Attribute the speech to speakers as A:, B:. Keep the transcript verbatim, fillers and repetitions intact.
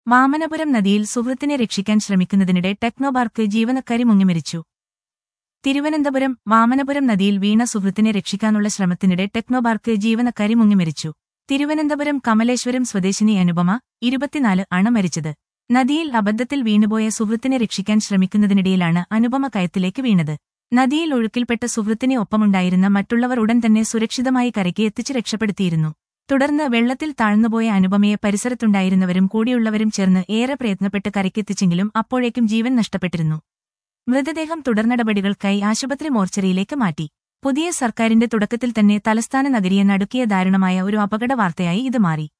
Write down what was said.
A: വാമനപുരം നദിയിൽ സുഹൃത്തിനെ രക്ഷിക്കാൻ ശ്രമിക്കുന്നതിനിടെ ടെക്നോപാർക്ക് ജീവനക്കാരി മുങ്ങിമരിച്ചു. തിരുവനന്തപുരം വാമനപുരം നദിയിൽ വീണ സുഹൃത്തിനെ രക്ഷിക്കാനുള്ള ശ്രമത്തിനിടെ ടെക്നോപാർക്ക് ജീവനക്കാരി മുങ്ങിമരിച്ചു. തിരുവനന്തപുരം കമലേശ്വരം സ്വദേശിനി അനുപമ, ഇരുപത്തിനാല് ആണ് മരിച്ചത്. നദിയിൽ അബദ്ധത്തിൽ വീണുപോയ സുഹൃത്തിനെ രക്ഷിക്കാൻ ശ്രമിക്കുന്നതിനിടയിലാണ് അനുപമ കയത്തിലേക്ക് വീണത്. നദിയിൽ ഒഴുക്കിൽപ്പെട്ട സുഹൃത്തിനെ ഒപ്പമുണ്ടായിരുന്ന മറ്റുള്ളവർ ഉടൻ തന്നെ സുരക്ഷിതമായി കരയ്ക്ക് എത്തിച്ച് രക്ഷപ്പെടുത്തിയിരുന്നു. തുടർന്ന് വെള്ളത്തിൽ താഴ്ന്നുപോയ അനുപമയെ പരിസരത്തുണ്ടായിരുന്നവരും കൂടിയുള്ളവരും ചേർന്ന് ഏറെ പ്രയത്നപ്പെട്ട് കരയ്ക്കെത്തിച്ചെങ്കിലും അപ്പോഴേക്കും ജീവൻ നഷ്ടപ്പെട്ടിരുന്നു. മൃതദേഹം തുടർനടപടികൾക്കായി ആശുപത്രി മോർച്ചറിയിലേക്ക് മാറ്റി. പുതിയ സർക്കാരിന്റെ തുടക്കത്തിൽ തന്നെ തലസ്ഥാന നഗരിയെ നടുക്കിയ ദാരുണമായ ഒരു അപകട വാർത്തയായി ഇത് മാറി.